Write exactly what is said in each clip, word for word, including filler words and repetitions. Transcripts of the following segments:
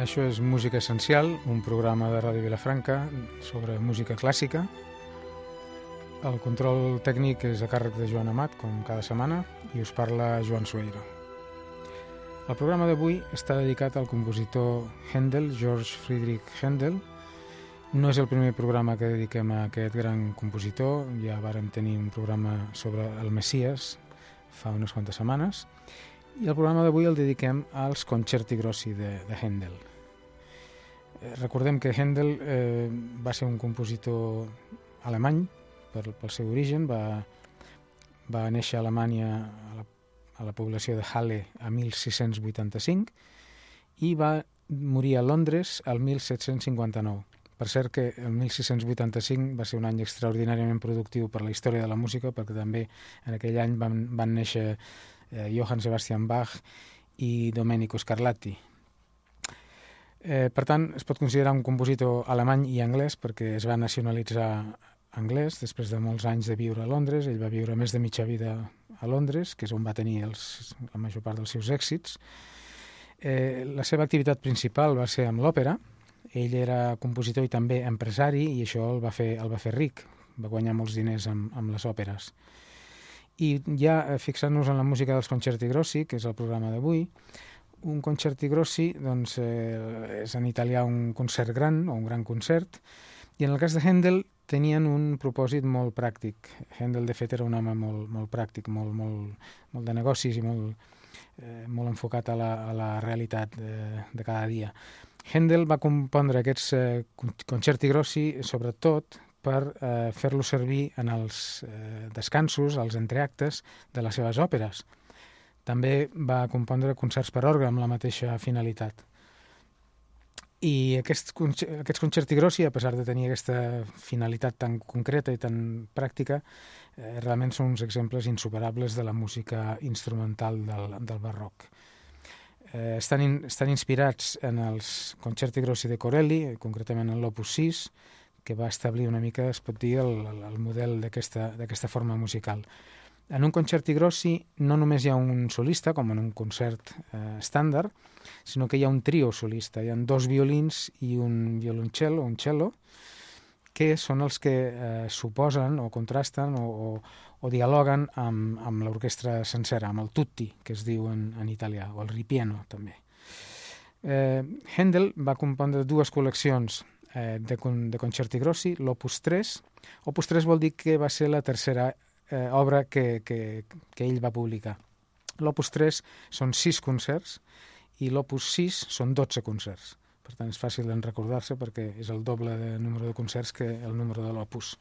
Això és Música Essencial, un programa de Ràdio Vilafranca sobre música clàssica. El control tècnic és a càrrec de Joan Amat, com cada setmana, i us parla Joan Sueiro. El programa d'avui està dedicat al compositor Händel, George Friedrich Händel. No és el primer programa que dediquem a aquest gran compositor, ja vàrem tenir un programa sobre el Messies fa unes quantes setmanes, i el programa d'avui el dediquem als concerti grossi de, de Händel. Eh, recordem que Händel eh, va ser un compositor alemany per, pel seu origen, va, va néixer a Alemanya a la, a la població de Halle a mil sis-cents vuitanta-cinc i va morir a Londres al mil set-cents cinquanta-nou. Per cert que el mil sis-cents vuitanta-cinc va ser un any extraordinàriament productiu per la història de la música, perquè també en aquell any van, van néixer eh, Johann Sebastian Bach i Domenico Scarlatti. Eh, per tant, es pot considerar un compositor alemany i anglès perquè es va nacionalitzar anglès després de molts anys de viure a Londres. Ell va viure més de mitja vida a Londres, que és on va tenir els, la major part dels seus èxits. Eh, la seva activitat principal va ser amb l'òpera. Ell era compositor i també empresari i això el va fer, el va fer ric, va guanyar molts diners amb, amb les òperes. I ja fixant-nos en la música dels concerti grossi, que és el programa d'avui, un concerti grossi doncs, eh, és en italià un concert gran o un gran concert, i en el cas de Händel tenien un propòsit molt pràctic. Händel, de fet, era un home molt, molt pràctic, molt, molt, molt de negocis i molt, eh, molt enfocat a la, a la realitat de, de cada dia. Händel va compondre aquests eh, concerti grossi sobretot per eh, fer-lo servir en els eh, descansos, als entreactes de les seves òperes. També va compondre concerts per orgue amb la mateixa finalitat. I aquests, aquests concerti grossi, a pesar de tenir aquesta finalitat tan concreta i tan pràctica, eh, realment són uns exemples insuperables de la música instrumental del, del barroc. Eh, estan, in, estan inspirats en els concerti grossi de Corelli, concretament en l'Opus sis, que va establir una mica, es pot dir, el, el model d'aquesta d'aquesta forma musical. En un concerti grossi no només hi ha un solista, com en un concert eh, estàndard, sinó que hi ha un trio solista. Hi ha dos violins i un violoncello, un cello, que són els que eh, s'oposen o contrasten o, o, o dialoguen amb, amb l'orquestra sencera, amb el tutti, que es diu en, en italià, o el ripieno, també. Eh, Händel va compondre dues col·leccions eh, de, de concerti grossi, l'Opus tres. Opus tres vol dir que va ser la tercera eh, obra que, que, que ell va publicar. L'Opus tres són sis concerts i l'Opus sis són dotze concerts. Per tant, és fàcil de recordar-se perquè és el doble de número de concerts que el número de l'Opus.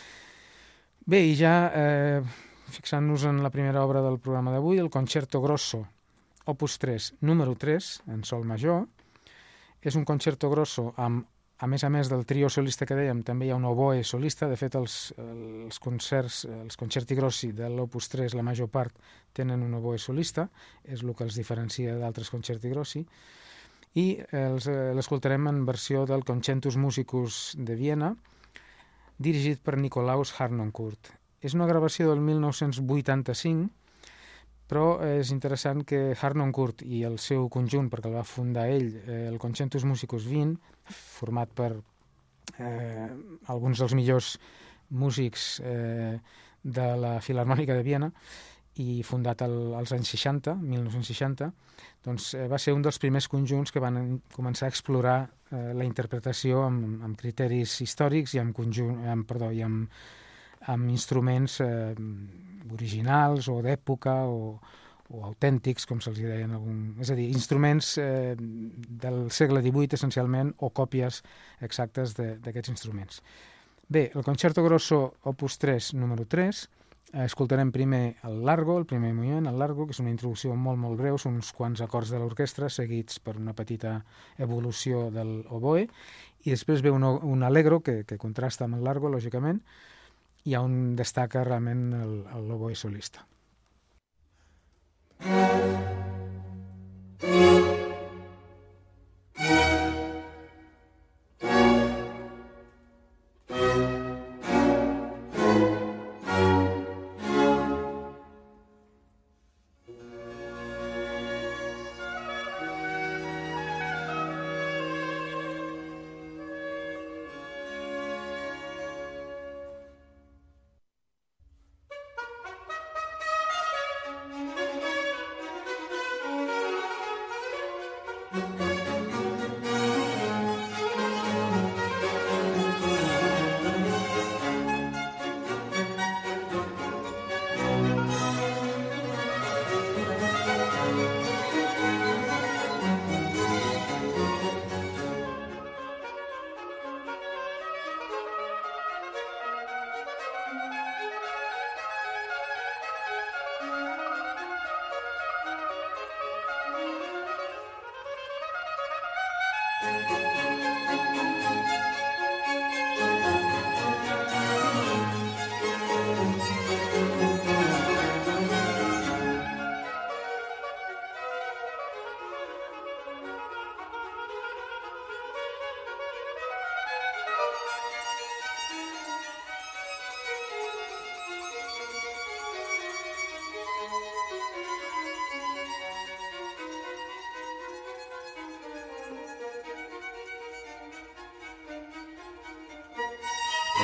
Bé, i ja eh, fixant-nos en la primera obra del programa d'avui, el Concerto Grosso, Opus tres, número tres, en sol major. És un concerto grosso amb, a més a més del trio solista que dèiem, també hi ha un oboe solista. De fet, els, els concerts, els concerti grossi de l'Opus tres, la major part, tenen un oboe solista, és el que els diferencia d'altres concerti grossi. I l'escoltarem en versió del Concentus Musicus de Viena, dirigit per Nikolaus Harnoncourt. És una gravació del mil nou-cents vuitanta-cinc, però és interessant que Harnoncourt i el seu conjunt, perquè el va fundar ell, el Concentus Musicus vint, format per eh, alguns dels millors músics eh, de la Filharmònica de Viena, i fundat el, als anys seixanta, mil nou-cents seixanta, doncs eh, va ser un dels primers conjunts que van començar a explorar eh, la interpretació amb, amb criteris històrics i amb, conjunt, amb, perdó, i amb, amb instruments eh, originals o d'època o, o autèntics, com se'ls deia en algun... És a dir, instruments eh, del segle divuit, essencialment, o còpies exactes d'aquests instruments. Bé, el Concerto Grosso Opus tres, número tres, escoltarem primer el Largo, el primer moviment, el Largo, que és una introducció molt, molt breu, són uns quants acords de l'orquestra seguits per una petita evolució del oboe, i després ve un, un Allegro que, que contrasta amb el Largo, lògicament, i on destaca realment l'oboe solista.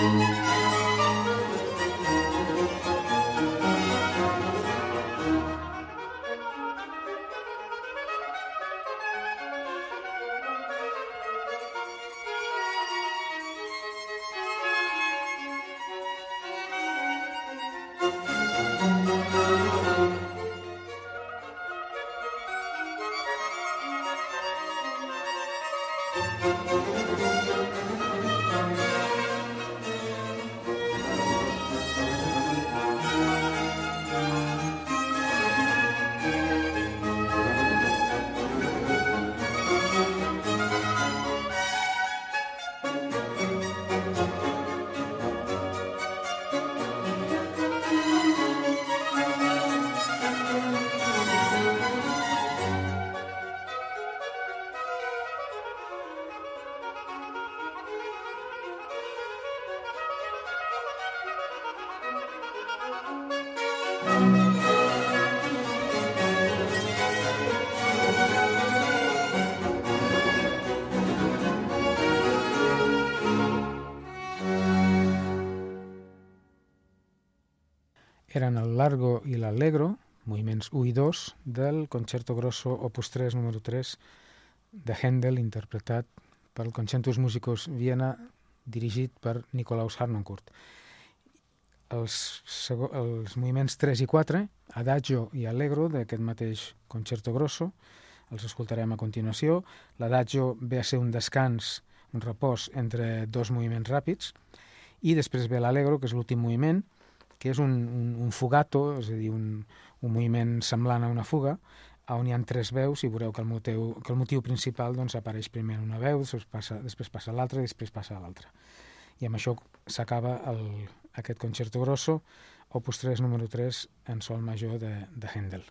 Eren el Largo i l'Allegro, moviments u i dos, del Concerto Grosso opus tres, número tres, de Händel, interpretat pel Concentus Musicus Viena, dirigit per Nikolaus Harnoncourt. Els, els moviments tres i quatre, Adagio i Allegro, d'aquest mateix Concerto Grosso, els escoltarem a continuació. L'Adagio ve a ser un descans, un repòs entre dos moviments ràpids, i després ve l'Allegro, que és l'últim moviment, que és un, un, un fugato, és a dir, un, un moviment semblant a una fuga, on hi ha tres veus i veureu que el motiu, que el motiu principal doncs, apareix primer en una veu, després passa, després passa a l'altra i després passa a l'altra. I amb això s'acaba el, aquest Concerto Grosso, opus tres, número tres, en sol major de, de Händel.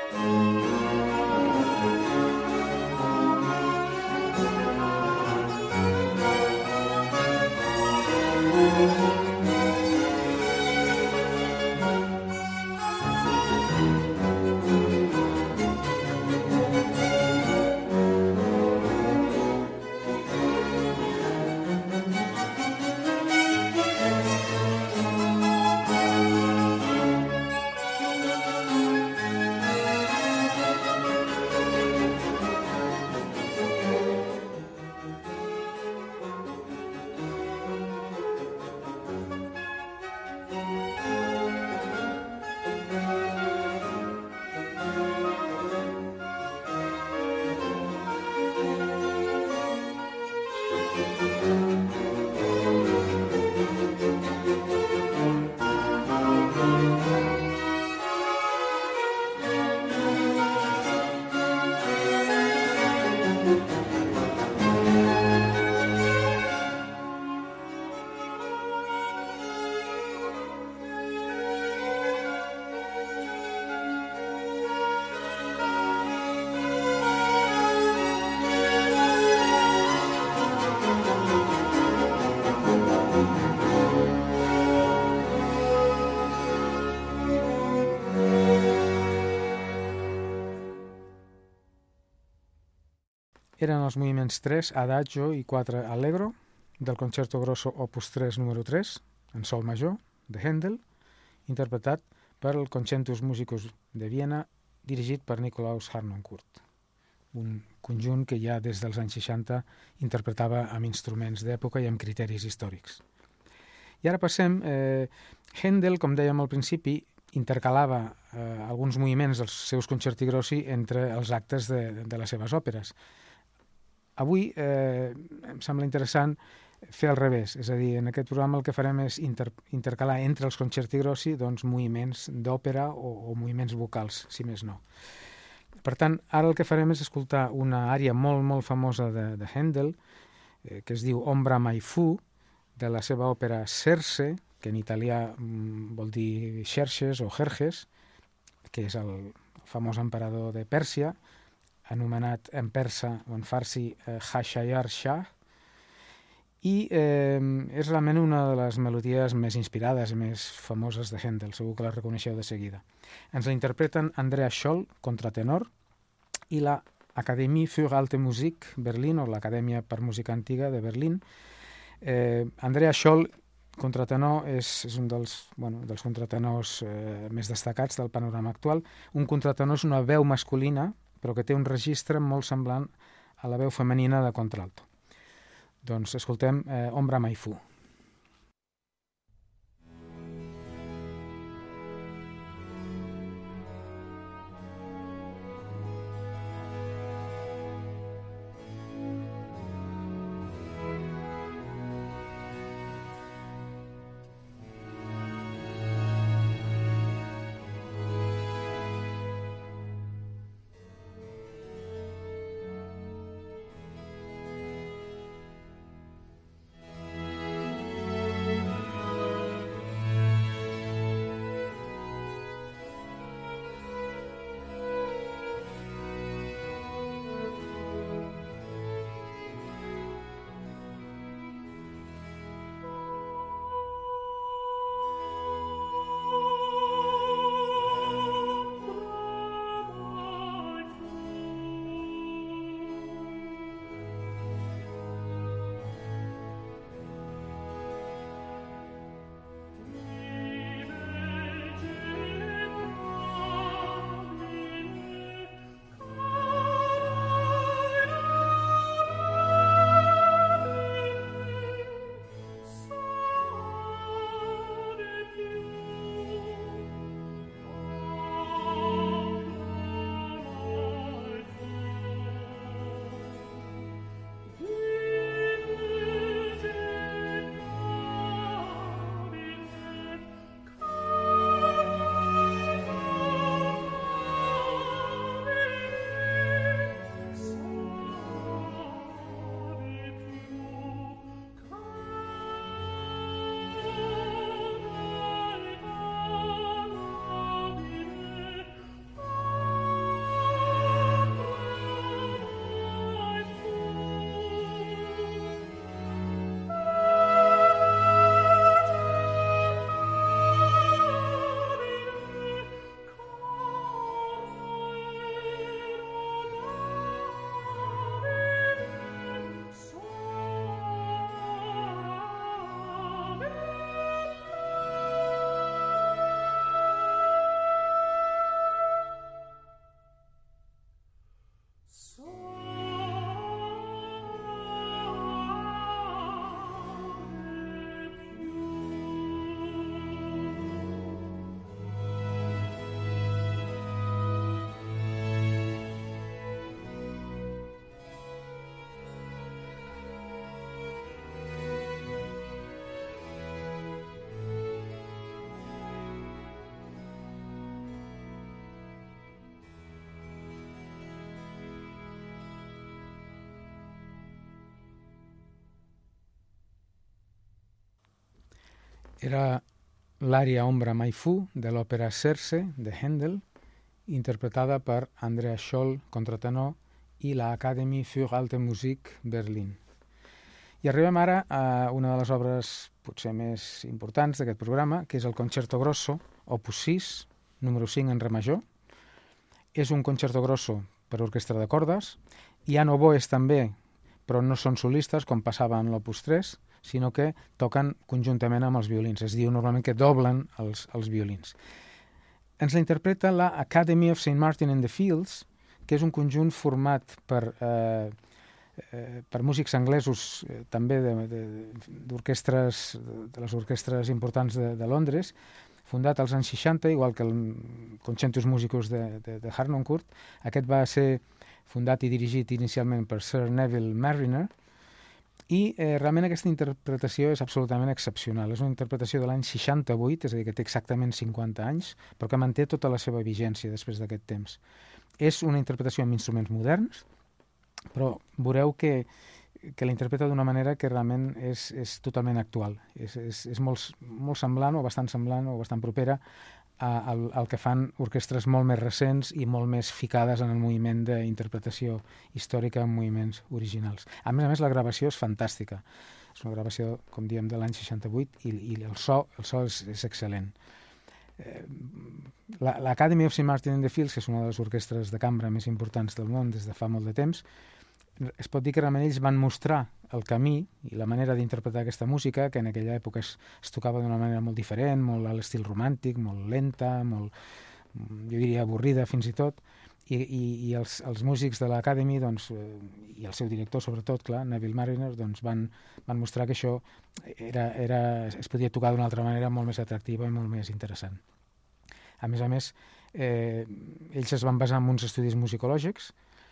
Eren els moviments tres, Adagio, i quatre, Allegro, del Concerto Grosso Opus tres número tres, en sol major, de Händel, interpretat per el Concentus Musicus de Viena, dirigit per Nikolaus Harnoncourt, un conjunt que ja des dels anys seixanta interpretava amb instruments d'època i amb criteris històrics. I ara passem, eh, Händel, com dèiem al principi, intercalava eh, alguns moviments dels seus concerti grossi entre els actes de, de les seves òperes. Avui eh, em sembla interessant fer al revés, és a dir, en aquest programa el que farem és inter intercalar entre els concerti grossi doncs, moviments d'òpera o, o moviments vocals, si més no. Per tant, ara el que farem és escoltar una ària molt, molt famosa de, de Händel, eh, que es diu Ombra mai fu, de la seva òpera Circe, que en italià mm, vol dir Xerxes o Jerjes, que és el famós emperador de Pèrsia, anomenat en persa o en farsi eh, Hashayar Shah, i eh, és realment una de les melodies més inspirades i més famoses de Händel, segur que la reconeixeu de seguida. Ens la interpreten Andreas Scholl, contratenor, i la Akademie für Alte Musik Berlin, o l'Acadèmia per Música Antiga de Berlín. Eh, Andreas Scholl, contratenor, és, és un dels, bueno, dels contratenors eh, més destacats del panorama actual. Un contratenor és una veu masculina, però que té un registre molt semblant a la veu femenina de contralto. Doncs escoltem eh, Ombra mai fu. Era l'ària Ombra mai fu de l'òpera Circe de Händel, interpretada per Andrea Scholl, contratenor, i la Academy für Alte Musik Berlin. I arribem ara a una de les obres potser més importants d'aquest programa, que és el Concerto Grosso, opus sis, número cinc en re major. És un concerto grosso per orquestra de cordes. Hi ha oboes també, però no són solistes, com passava en l'opus tres, sinó que toquen conjuntament amb els violins. Es diu normalment que doblen els, els violins. Ens la interpreta la Academy of Saint Martin in the Fields, que és un conjunt format per, eh, eh, per músics anglesos, eh, també d'orquestres, de, de les orquestres importants de, de Londres, fundat als anys seixanta, igual que el Concertus Musicus de, de, de Harnoncourt. Aquest va ser fundat i dirigit inicialment per Sir Neville Marriner, i eh, realment aquesta interpretació és absolutament excepcional. És una interpretació de l'any seixanta-vuit, és a dir, que té exactament cinquanta anys, però que manté tota la seva vigència després d'aquest temps. És una interpretació amb instruments moderns, però veureu que, que la interpreta d'una manera que realment és, és totalment actual. És, és, és molt, molt semblant, o bastant semblant, o bastant propera al, al que fan orquestres molt més recents i molt més ficades en el moviment d'interpretació històrica en moviments originals. A més a més, la gravació és fantàstica. És una gravació, com diem, de l'any seixanta-vuit, i, i el so, el so és, és excel·lent. Eh, L'Academy of Saint Martin in the Fields, que és una de les orquestres de cambra més importants del món des de fa molt de temps, es pot dir que realment ells van mostrar el camí i la manera d'interpretar aquesta música, que en aquella època es, es tocava d'una manera molt diferent, molt a l'estil romàntic, molt lenta, molt, jo diria avorrida fins i tot, i, i, i els, els músics de l'Academy, doncs, i el seu director sobretot, clar, Neville Marriner, doncs van, van mostrar que això era, era, es podia tocar d'una altra manera molt més atractiva i molt més interessant. A més a més, eh, ells es van basar en uns estudis musicològics,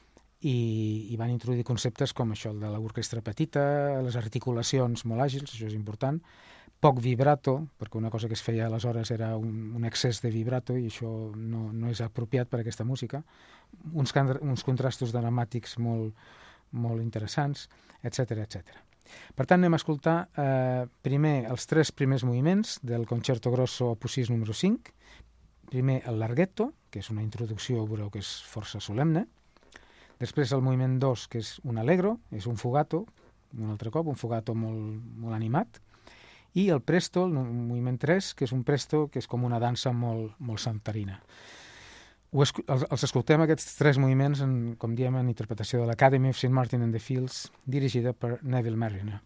i, i van introduir conceptes com això, el de l'orquestra petita, les articulacions molt àgils, això és important, poc vibrato, perquè una cosa que es feia aleshores era un, un excés de vibrato, i això no, no és apropiat per a aquesta música, uns, uns contrastos dramàtics molt, molt interessants, etcètera, etcètera. Per tant, anem a escoltar eh, primer els tres primers moviments del Concerto Grosso opus sis número cinc. Primer el Larghetto, que és una introducció, veureu que és força solemne. Després el moviment dos, que és un allegro, és un fugato, un altre cop, un fugato molt, molt animat. I el presto, el moviment tres, que és un presto que és com una dansa molt, molt santarina. Ho esc els, els escoltem, aquests tres moviments, en, com diem, en interpretació de l'Academy of Saint Martin in the Fields, dirigida per Neville Marriner.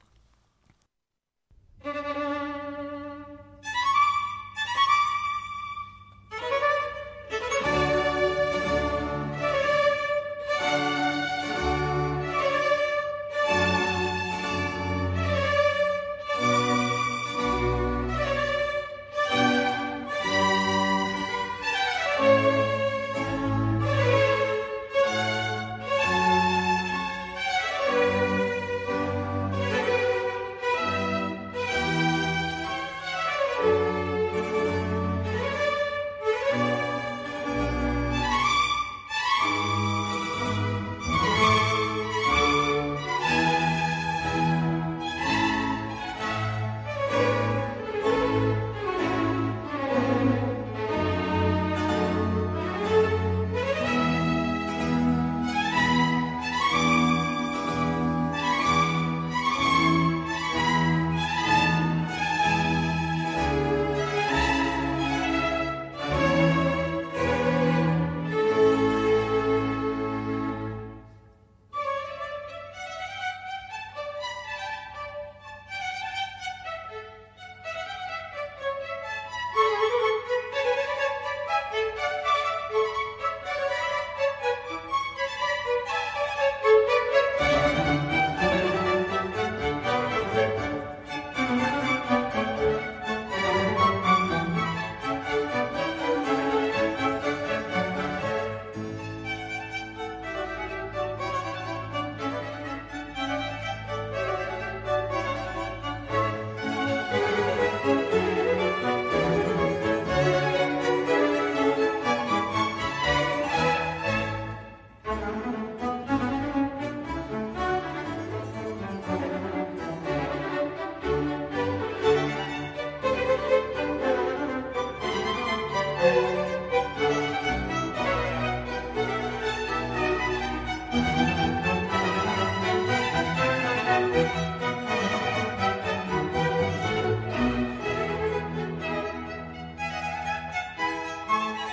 Thank you.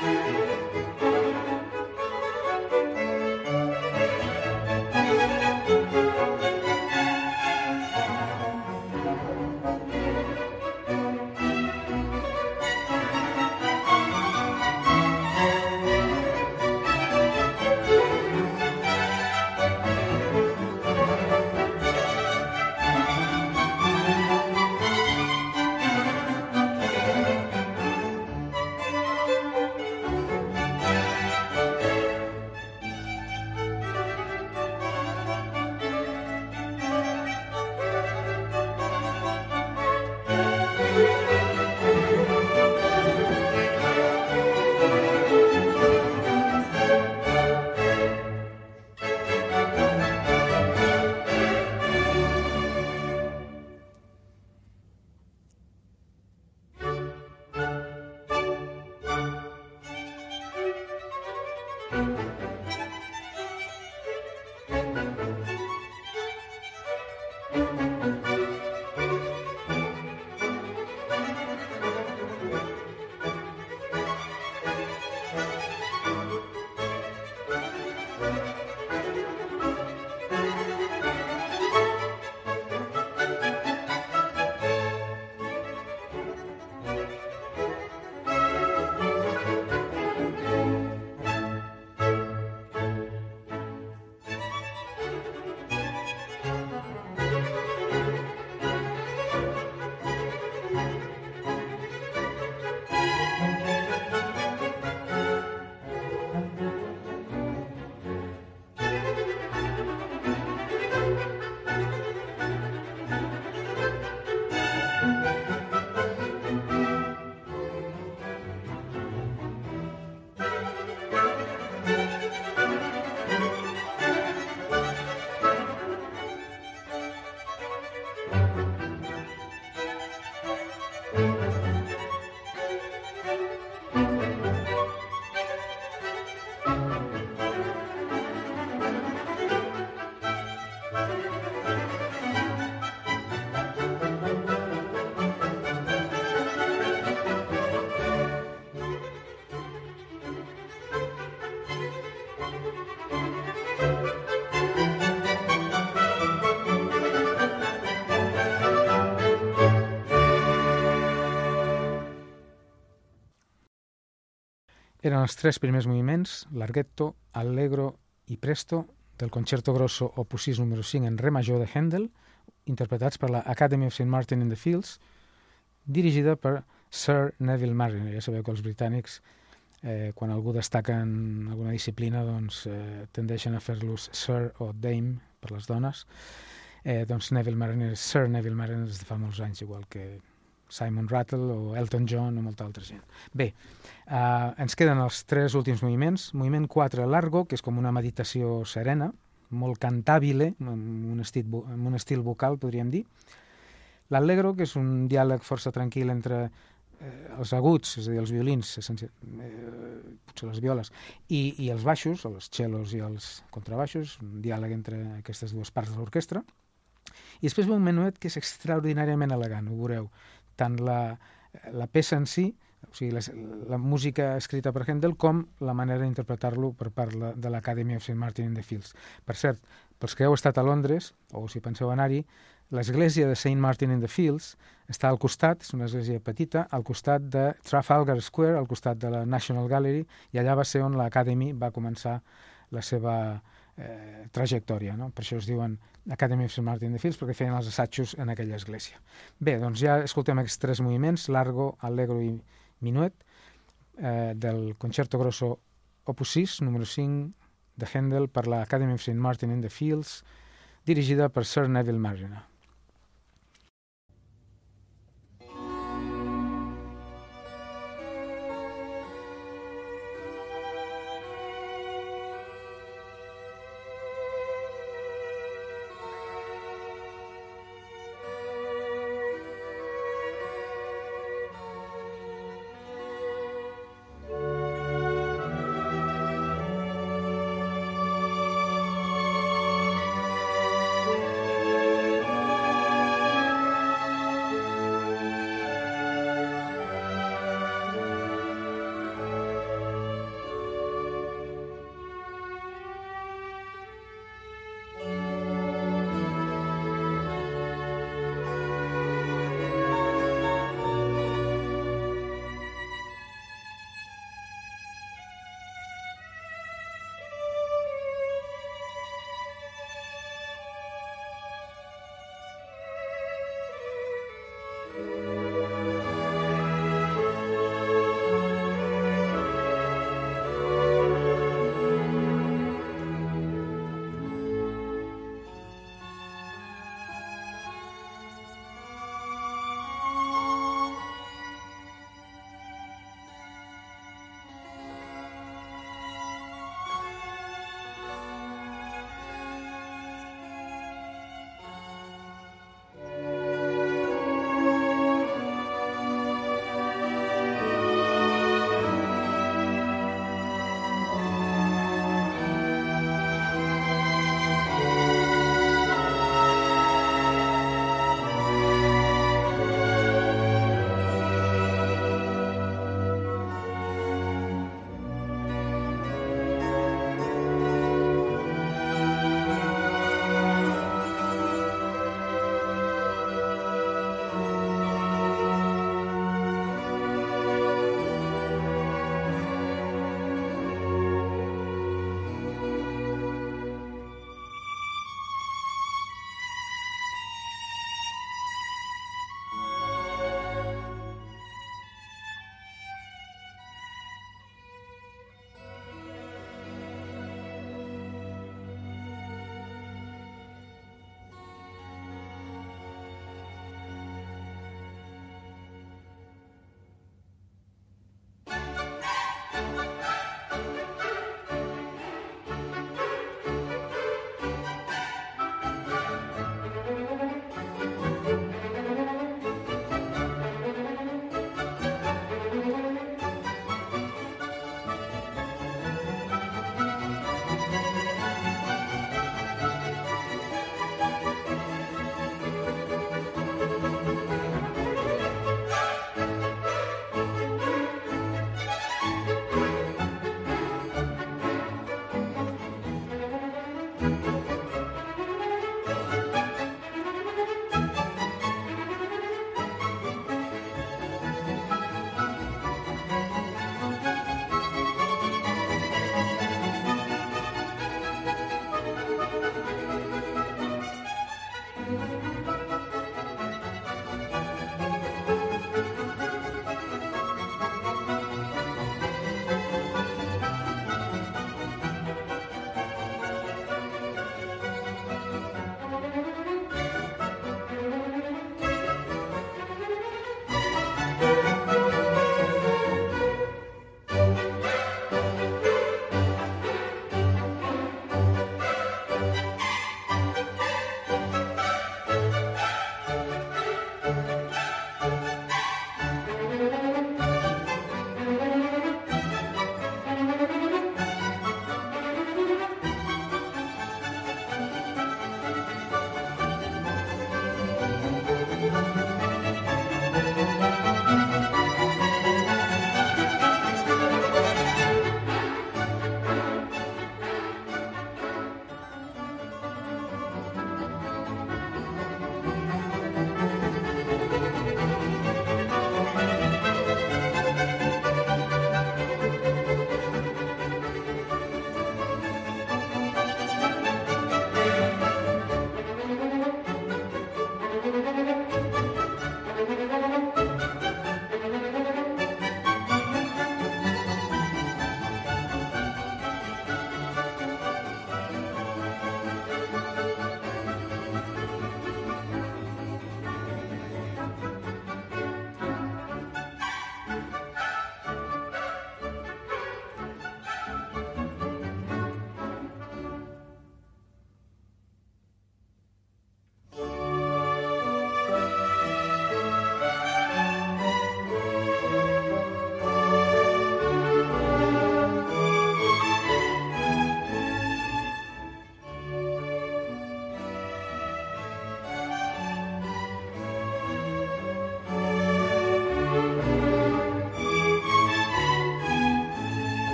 Eren els tres primers moviments, Larghetto, Allegro i Presto, del Concerto Grosso opus sis número cinc en re major de Handel, interpretats per la Academy of Saint Martin in the Fields, dirigida per Sir Neville Marriner. Ja sabeu que els britànics, eh, quan algú destaca en alguna disciplina, doncs eh, tendeixen a fer-los Sir o Dame per les dones. Eh, doncs Neville Marriner, Sir Neville Marriner des de fa molts anys, igual que Simon Rattle o Elton John o molta altra gent. Bé, uh, ens queden els tres últims moviments. Moviment quatre, Largo, que és com una meditació serena, molt cantabile, amb un estil, amb un estil vocal, podríem dir. L'Allegro, que és un diàleg força tranquil entre eh, els aguts, és a dir, els violins, eh, potser les violes, i, i els baixos, els cellos i els contrabaixos, un diàleg entre aquestes dues parts de l'orquestra. I després ve un menuet que és extraordinàriament elegant, ho veureu. Tant la, la peça en si, o sigui, la, la música escrita per Handel, com la manera d'interpretar-lo per part la, de l'Academy of Saint Martin in the Fields. Per cert, pels que heu estat a Londres, o si penseu anar-hi, l'església de Saint Martin in the Fields està al costat, és una església petita, al costat de Trafalgar Square, al costat de la National Gallery, i allà va ser on l'Academy va començar la seva eh, trajectòria, no? Per això es diuen Academy of Saint Martin in the Fields, perquè feien els assajos en aquella església. Bé, doncs ja escoltem aquests tres moviments, Largo, Allegro i Minuet, eh, del Concerto Grosso opus sis, número cinc, de Handel per la Academy of Saint Martin in the Fields, dirigida per Sir Neville Marriner. Thank you.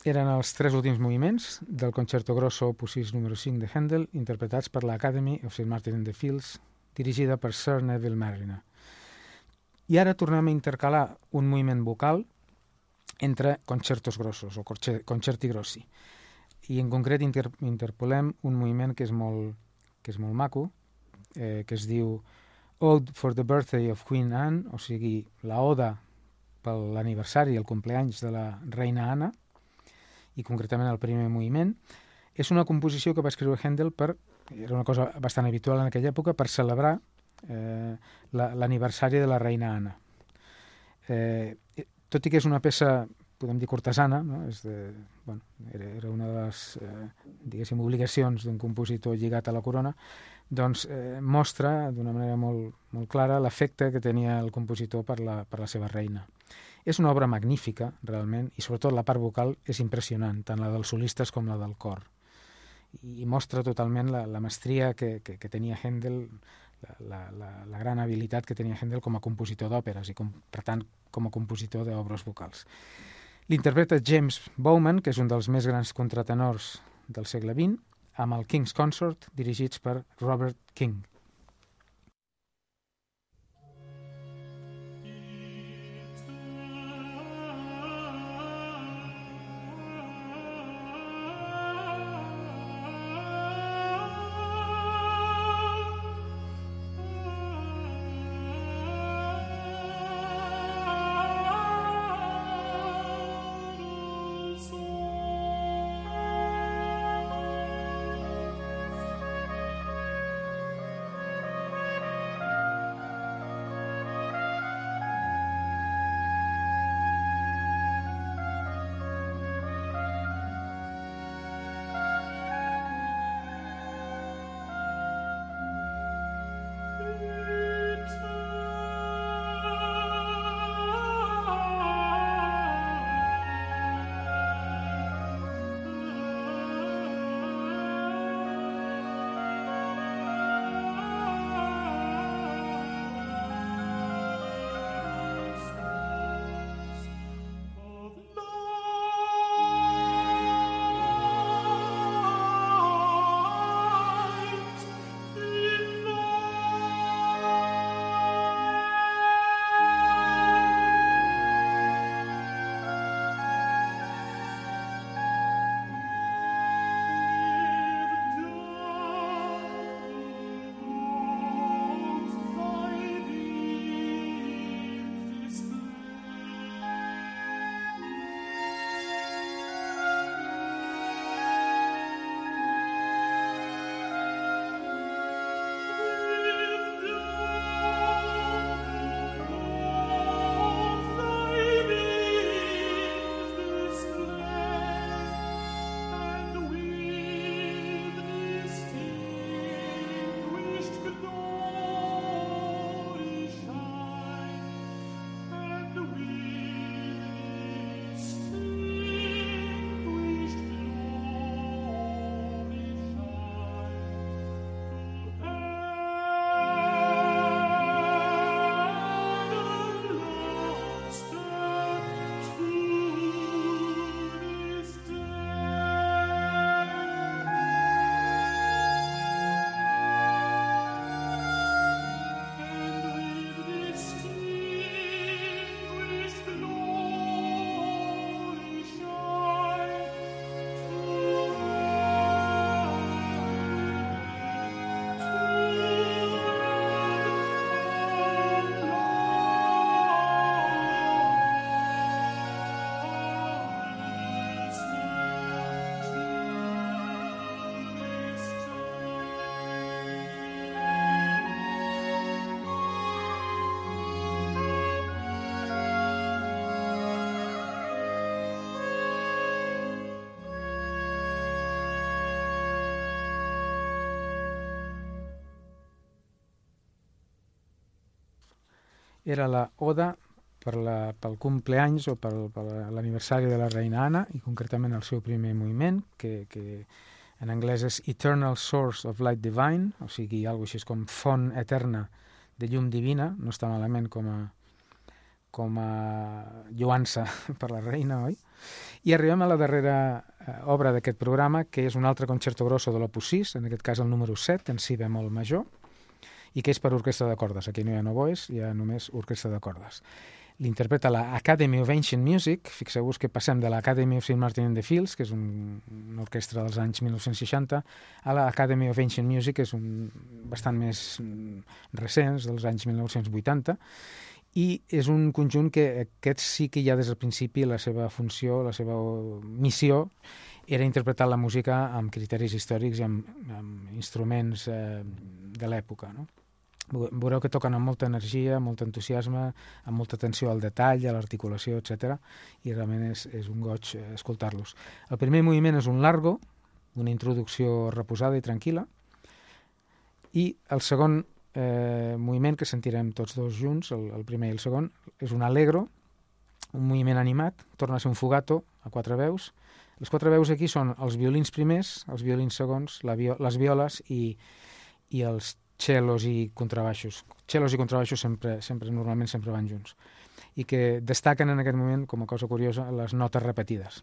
eren els tres últims moviments del Concerto Grosso opus sis número cinc de Handel, interpretats per l'Academy of Saint Martin in the Fields, dirigida per Sir Neville Marriner. I ara tornem a intercalar un moviment vocal entre concertos grossos o concerti grossi. I en concret inter interpolem un moviment que és molt, que és molt maco, eh, que es diu Ode for the Birthday of Queen Anne, o sigui, la oda per l'aniversari, el compleanys de la reina Anna, i concretament el primer moviment. És una composició que va escriure Handel per, era una cosa bastant habitual en aquella època, per celebrar eh, l'aniversari de la reina Anna. Eh, tot i que és una peça, podem dir, cortesana, no? És de, bueno, era, era una de les eh, diguéssim, obligacions d'un compositor lligat a la corona, doncs eh, mostra d'una manera molt, molt clara l'efecte que tenia el compositor per la, per la seva reina. És una obra magnífica, realment, i sobretot la part vocal és impressionant, tant la dels solistes com la del cor. I mostra totalment la, la mestria que, que, que tenia Handel, la, la, la gran habilitat que tenia Handel com a compositor d'òperes i, com, per tant, com a compositor d'obres vocals. L'interpreta James Bowman, que és un dels més grans contratenors del segle vint, amb el King's Consort, dirigits per Robert King. Era la oda per la, pel compleanys o per, per l'aniversari de la reina Anna, i concretament el seu primer moviment, que, que en anglès és Eternal Source of Light Divine, o sigui, alguna així com font eterna de llum divina, no està malament com a, com a lloança per la reina, oi? I arribem a la darrera eh, obra d'aquest programa, que és un altre concerto grosso de l'opus sis, en aquest cas el número set, en si bemol major, i que és per orquestra de cordes. Aquí no hi ha oboès, hi ha només orquestra de cordes. L'interpreta la Academy of Ancient Music. Fixeu-vos que passem de l'Academy of Saint Martin in the Fields, que és un, una orquestra dels anys mil nou-cents seixanta, a l'Academy of Ancient Music, que és un, bastant més recents, dels anys mil nou-cents vuitanta, i és un conjunt que aquest sí que ja des del principi la seva funció, la seva missió, era interpretar la música amb criteris històrics i amb, amb instruments eh, de l'època, no? Veureu que toquen amb molta energia, amb molt entusiasme, amb molta atenció al detall, a l'articulació, etcètera, i realment és, és un goig escoltar-los. El primer moviment és un largo, una introducció reposada i tranquil·la, i el segon eh, moviment, que sentirem tots dos junts, el, el primer i el segon, és un allegro, un moviment animat, torna a ser un fugato a quatre veus. Les quatre veus aquí són els violins primers, els violins segons, la vi les violes i, i els cellos i contrabaixos. Cellos i contrabaixos sempre, sempre, normalment sempre van junts. I que destaquen en aquest moment, com a cosa curiosa, les notes repetides.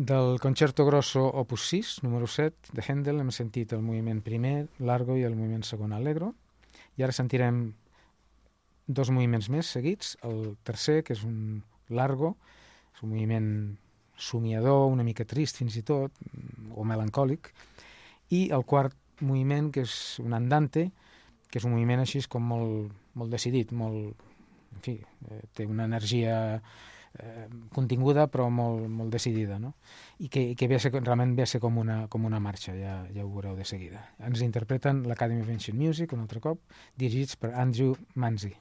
Del Concerto Grosso opus sis, número set, de Händel, hem sentit el moviment primer, Largo, i el moviment segon, Allegro. I ara sentirem dos moviments més seguits. El tercer, que és un Largo, és un moviment somiador, una mica trist fins i tot, o melancòlic. I el quart moviment, que és un Andante, que és un moviment així com molt, molt decidit, molt, en fi, eh, té una energia eh, continguda però molt, molt decidida, no? I que, que ve a ser, realment ve a ser com una, com una marxa, ja, ja ho veureu de seguida. Ens interpreten l'Academy of Ancient Music, un altre cop, dirigits per Andrew Manzi.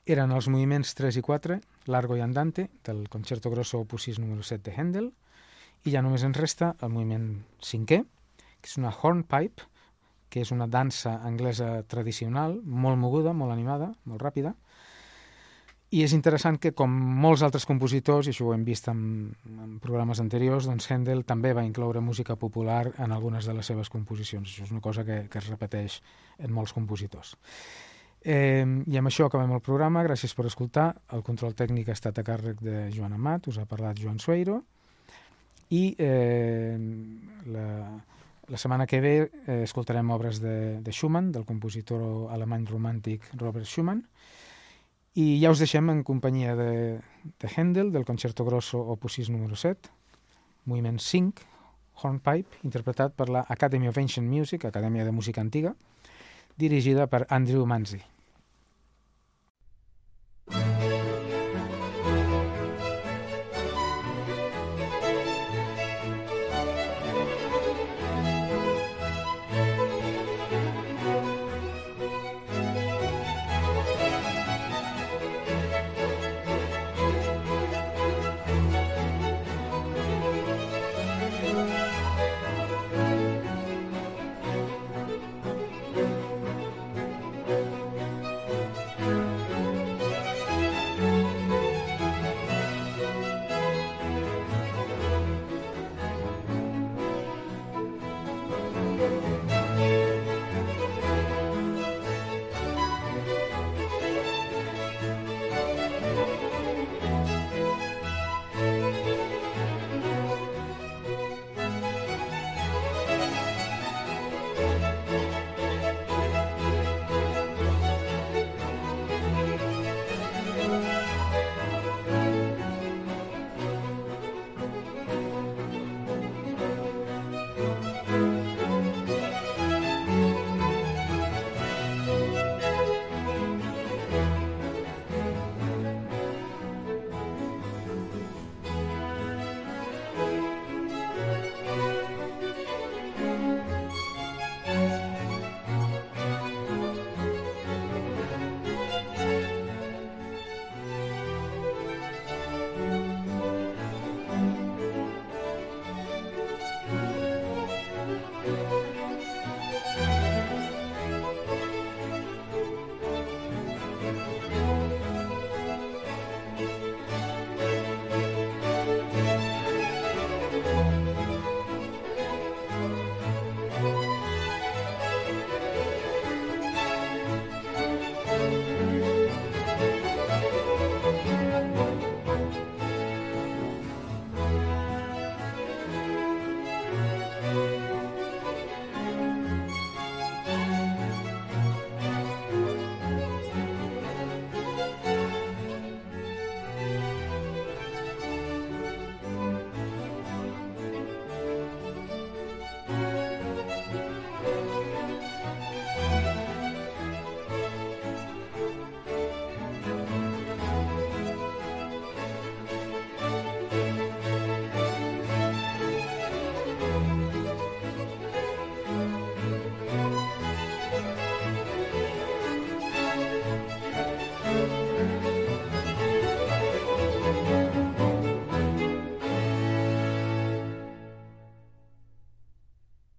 eren els moviments tres i quatre, Largo i Andante, del Concerto Grosso opus sis número set de Händel, i ja només ens resta el moviment cinquè, que és una hornpipe, que és una dansa anglesa tradicional, molt moguda, molt animada, molt ràpida, i és interessant que, com molts altres compositors, i això ho hem vist en, en programes anteriors, doncs Händel també va incloure música popular en algunes de les seves composicions. Això és una cosa que, que es repeteix en molts compositors. Eh, I amb això acabem el programa. Gràcies per escoltar. El control tècnic ha estat a càrrec de Joan Amat, us ha parlat Joan Sueiro, i eh, la, la setmana que ve eh, escoltarem obres de, de Schumann, del compositor alemany romàntic Robert Schumann, i ja us deixem en companyia de, de Händel, del Concerto Grosso opus sis número set, moviment cinc, hornpipe, interpretat per la Academy of Ancient Music, Acadèmia de Música Antiga, dirigida per Andrew Manzi.